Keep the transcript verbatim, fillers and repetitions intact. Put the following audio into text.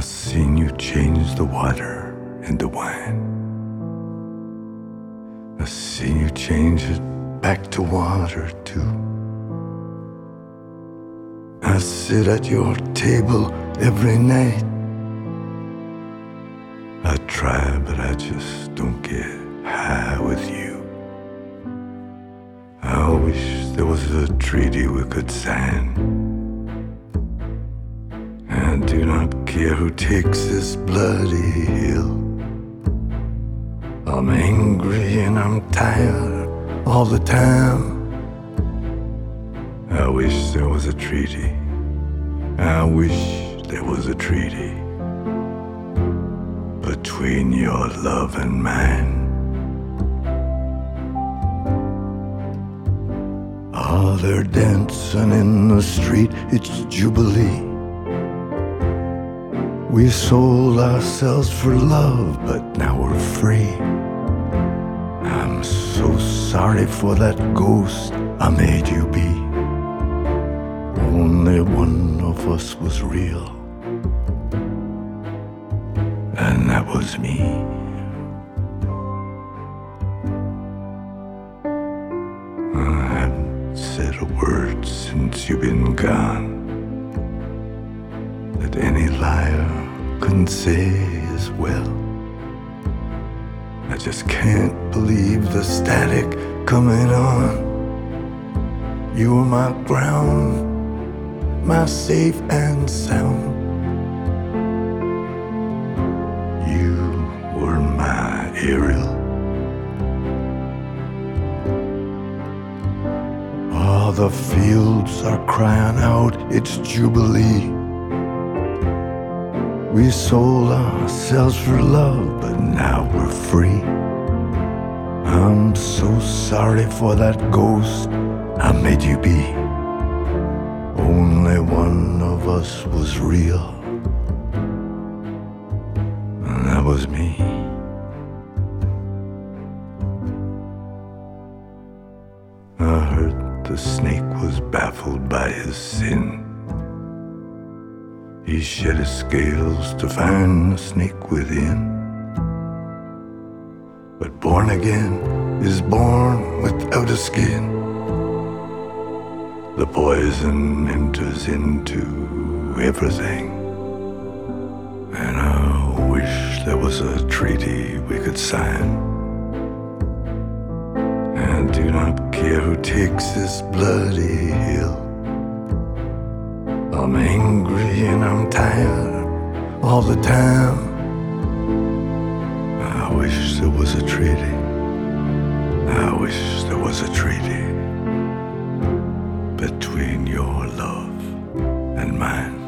I've seen you change the water into wine. I've seen you change it back to water too. I sit at your table every night. I try, but I just don't get high with you. I wish there was a treaty we could sign. I do not care who takes this bloody hill. I'm angry and I'm tired all the time. I wish there was a treaty. I wish there was a treaty between your love and mine. Ah, they're dancing in the street, it's Jubilee. We sold ourselves for love, but now we're free. I'm so sorry for that ghost I made you be. Only one of us was real, and that was me. I haven't said a word since you've been gone that any liar couldn't say as well. I just can't believe the static coming on. You were my ground, my safe and sound. You were my Ariel. All the fields are crying out, it's Jubilee. We sold ourselves for love, but now we're free. I'm so sorry for that ghost I made you be. Only one of us was real, and that was me. I heard the snake was baffled by his sin. He shed his scales to find the snake within. But born again is born without a skin. The poison enters into everything. And I wish there was a treaty we could sign. I do not care who takes this bloody hill. I'm angry and I'm tired all the time. I wish there was a treaty. I wish there was a treaty between your love and mine.